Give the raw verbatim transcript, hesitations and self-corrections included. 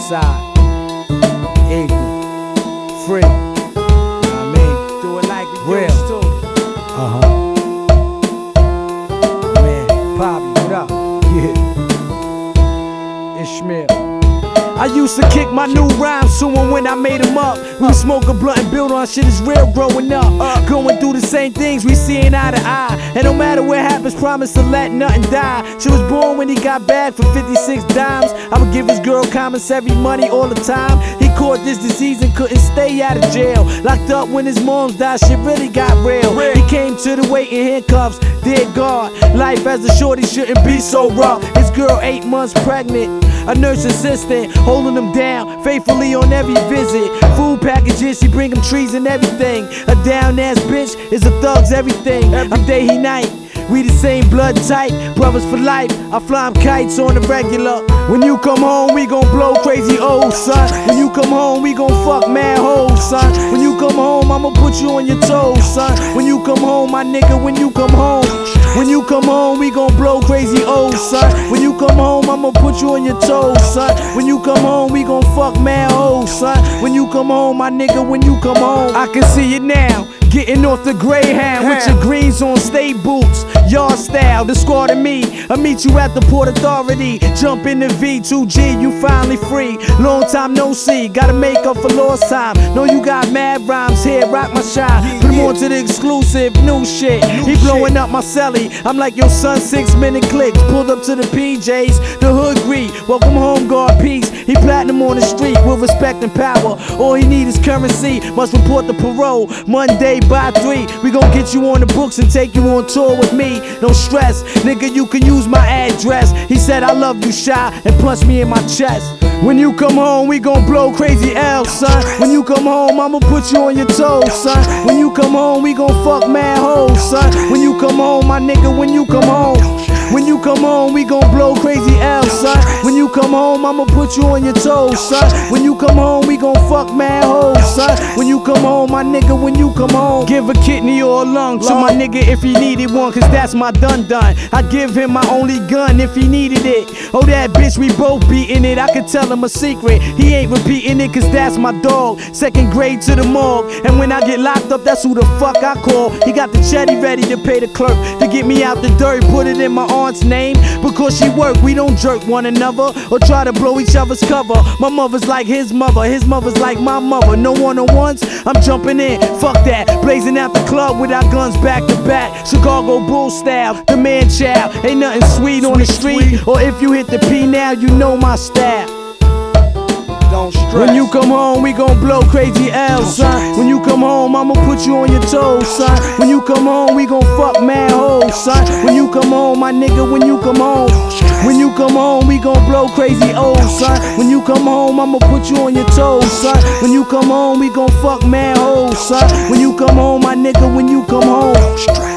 Southside, Eagle, free. You know what I mean? Do it like we Real. used to. Uh huh. Man, Poppy, what up? Yeah. Ishmael. I used to kick my new rhymes to him when I made them up. We would smoke a blunt and build on shit is real growing up. Uh, going through the same things we seeing eye to eye. And no matter what happens, promise to let nothing die. She was born when he got back for fifty-six dimes. I would give his girl commissary money all the time. He caught this disease and couldn't stay out of jail. Locked up when his moms died, shit really got real. He came to the wait in handcuffs, dear God. Life as a shorty shouldn't be so rough. His girl eight months pregnant, a nurse assistant holding him down faithfully on every visit. Food packages, she bring him trees and everything. A down ass bitch is a thug's everything. Every day he night, we the same blood type, brothers for life. I fly him kites on the regular. When you come home, we gon' blow crazy old son. When you come home, we gon' fuck mad hoes, son. When you come home, I'ma put you on your toes, son. When you come home, my nigga, when you come home. When you come home, we gon' blow crazy old son. When you come home, I'ma put you on your toes, son. When you come home, we gon' fuck mad hoes, son. When you come home, my nigga, when you come home. I can see it now, getting off the Greyhound with your greens on, stay boots, yard style, the squad and me. I meet you at the Port Authority, jump in the V two G, you finally free. Long time no see, gotta make up for lost time. Know you got mad rhymes here, rock my shine. Put him on to the exclusive, new shit. He blowing up my celly, I'm like your son, six minute clicks. Pulled up to the P Js, the hood greet. Welcome home, guard peace. He platinum on the street with respect and power. All he need is currency, must report the parole. Monday by three, we gon' get you on the books and take you on tour with me. No stress, nigga, you can use my address. He said I love you, shy, and punched me in my chest. When you come home, we gon' blow crazy L, son. When you come home, I'ma put you on your toes, son. When you come home, we gon' fuck mad hoes, son. When you come home, my nigga, when you come home. When you come home, we gon' blow crazy L, son. When you come home, I'ma put you on your toes, son. When you come home, we gon' fuck mad hoes, son. When you come home, my nigga, when you come home. Give a kidney or a lung to my nigga if he needed one, cause that's my dun dun. I give him my only gun if he needed it. Oh, that bitch, we both beating it. I could tell him a secret, he ain't repeating it, cause that's my dog. Second grade to the morgue, and when I get locked up, that's who the fuck I call. He got the chetty ready to pay the clerk to get me out the dirt, put it in my aunt's name. Because she work, we don't jerk one another or try to blow each other's cover. My mother's like his mother, his mother's like my mother. No one-on-ones, I'm jumping in, fuck that. Blazing out the club with our guns back to back. Chicago Bull style, the man child. Ain't nothing sweet on the street, or if you hit the P now, you know my style. Don't stress. When you come home, we gon' blow crazy L, son. When you come home, I'ma put you on your toes, son. When you come home, we gon' fuck mad hoes, son. When you come home, my nigga, when you come home. When you come home, we gon' blow crazy old, son. When you come home, I'ma put you on your toes, son. When you come home, we gon' fuck mad hoes, son. When you come home, my nigga, when you come home.